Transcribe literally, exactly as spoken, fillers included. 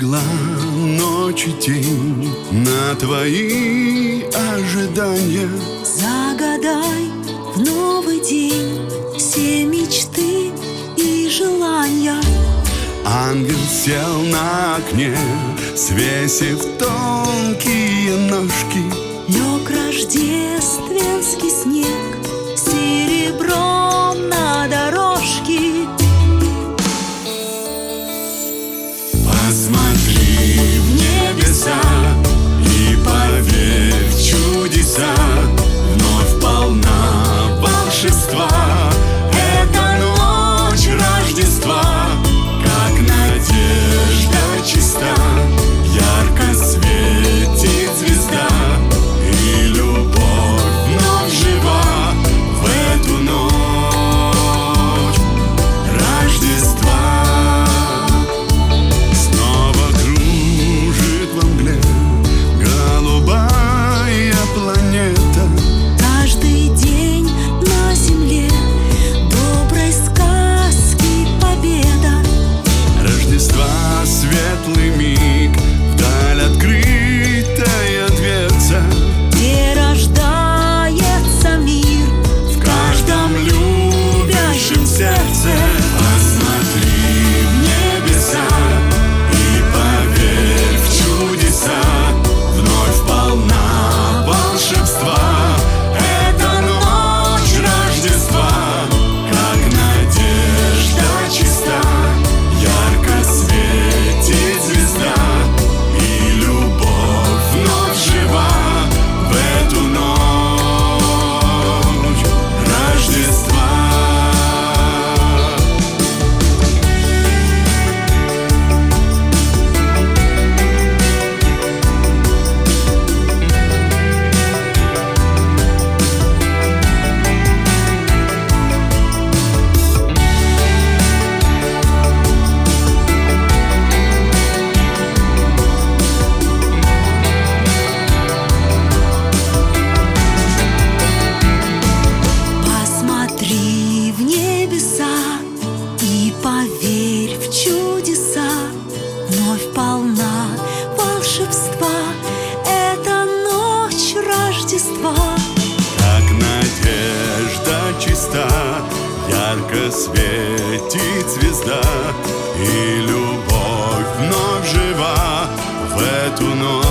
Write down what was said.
легла ночь и тень на твои ожидания. Загадай в новый день все мечты и желания. Ангел сел на окне, свесив тонкие ножки. Лег рождественский снег серебром на дорожке. Посмотри в небеса и поверь в чудеса. Вновь полна волшебства эта ночь Рождества. Как надежда чиста, ярко светит звезда, и любовь вновь жива в эту ночь Рождества. Снова кружит во мгле голубая планета. Каждый день на земле доброй сказки победа. Рождества светлый миг, вдаль открытая дверца, Где рождается мир в каждом любящем сердце. Посмотри в небеса и поверь в чудеса. Вновь полна волшебства эта ночь Рождества. Как надежда чиста, ярко светит звезда, и любовь вновь жива в эту ночь Рождества. Посмотри в небеса и поверь в чудеса. Вновь полна волшебства эта ночь Рождества. Как надежда чиста, ярко светит звезда, и любовь вновь жива в эту ночь